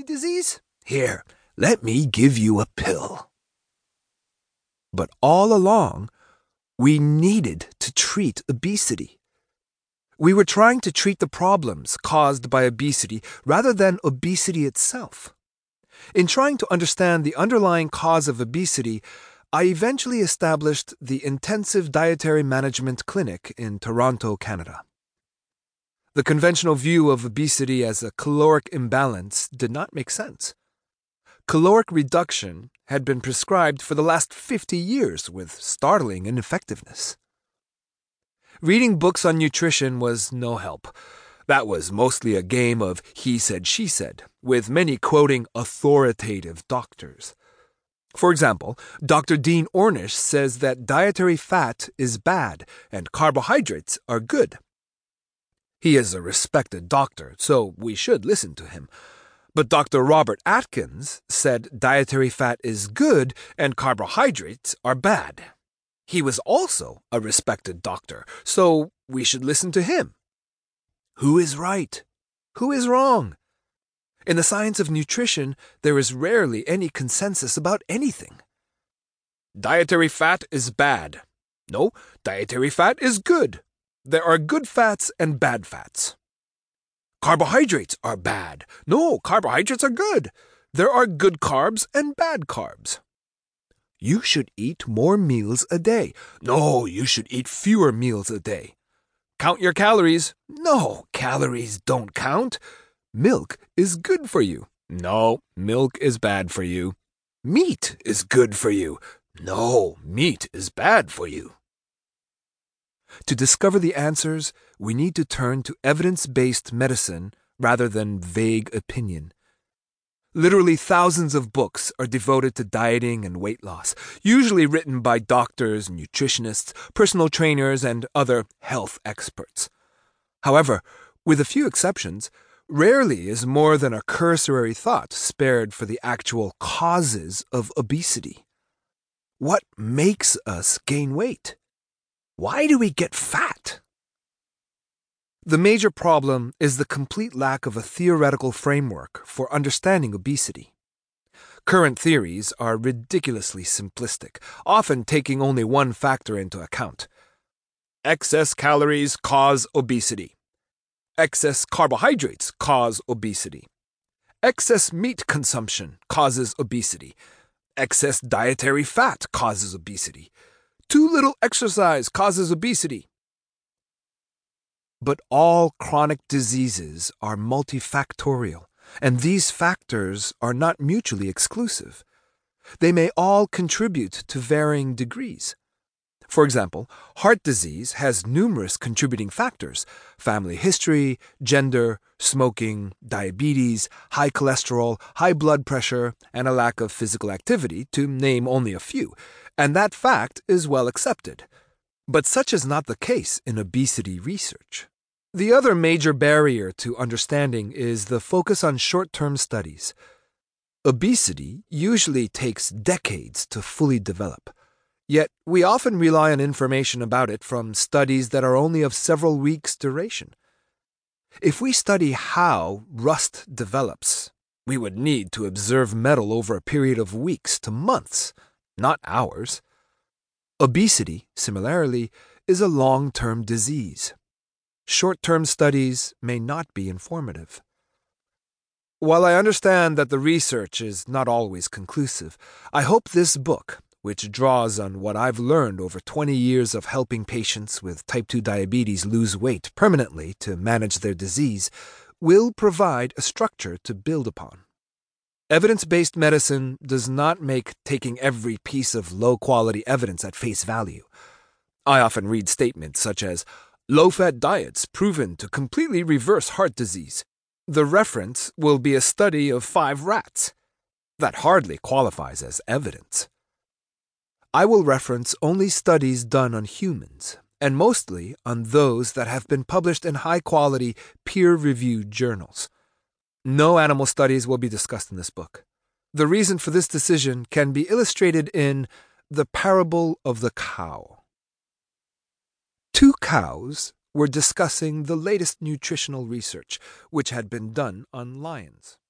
disease? Here, let me give you a pill. But all along, we needed to treat obesity. We were trying to treat the problems caused by obesity rather than obesity itself. In trying to understand the underlying cause of obesity, I eventually established the Intensive Dietary Management Clinic in Toronto, Canada. The conventional view of obesity as a caloric imbalance did not make sense. Caloric reduction had been prescribed for the last 50 years with startling ineffectiveness. Reading books on nutrition was no help. That was mostly a game of he said, she said, with many quoting authoritative doctors. For example, Dr. Dean Ornish says that dietary fat is bad and carbohydrates are good. He is a respected doctor, so we should listen to him. But Dr. Robert Atkins said dietary fat is good and carbohydrates are bad. He was also a respected doctor, so we should listen to him. Who is right? Who is wrong? In the science of nutrition, there is rarely any consensus about anything. Dietary fat is bad. No, dietary fat is good. There are good fats and bad fats. Carbohydrates are bad. No, carbohydrates are good. There are good carbs and bad carbs. You should eat more meals a day. No, you should eat fewer meals a day. Count your calories. No, calories don't count. Milk is good for you. No, milk is bad for you. Meat is good for you. No, meat is bad for you. To discover the answers, we need to turn to evidence-based medicine rather than vague opinion. Literally thousands of books are devoted to dieting and weight loss, usually written by doctors, nutritionists, personal trainers, and other health experts. However, with a few exceptions, rarely is more than a cursory thought spared for the actual causes of obesity. What makes us gain weight? Why do we get fat? The major problem is the complete lack of a theoretical framework for understanding obesity. Current theories are ridiculously simplistic, often taking only one factor into account. Excess calories cause obesity. Excess carbohydrates cause obesity. Excess meat consumption causes obesity. Excess dietary fat causes obesity. Too little exercise causes obesity. But all chronic diseases are multifactorial, and these factors are not mutually exclusive. They may all contribute to varying degrees. For example, heart disease has numerous contributing factors: family history, gender, smoking, diabetes, high cholesterol, high blood pressure, and a lack of physical activity, to name only a few, and that fact is well accepted. But such is not the case in obesity research. The other major barrier to understanding is the focus on short-term studies. Obesity usually takes decades to fully develop. Yet, we often rely on information about it from studies that are only of several weeks' duration. If we study how rust develops, we would need to observe metal over a period of weeks to months, not hours. Obesity, similarly, is a long-term disease. Short-term studies may not be informative. While I understand that the research is not always conclusive, I hope this book, which draws on what I've learned over 20 years of helping patients with type 2 diabetes lose weight permanently to manage their disease, will provide a structure to build upon. Evidence-based medicine does not make taking every piece of low-quality evidence at face value. I often read statements such as, "Low-fat diets proven to completely reverse heart disease." The reference will be a study of 5 rats. That hardly qualifies as evidence. I will reference only studies done on humans, and mostly on those that have been published in high-quality, peer-reviewed journals. No animal studies will be discussed in this book. The reason for this decision can be illustrated in The Parable of the Cow. 2 cows were discussing the latest nutritional research, which had been done on lions.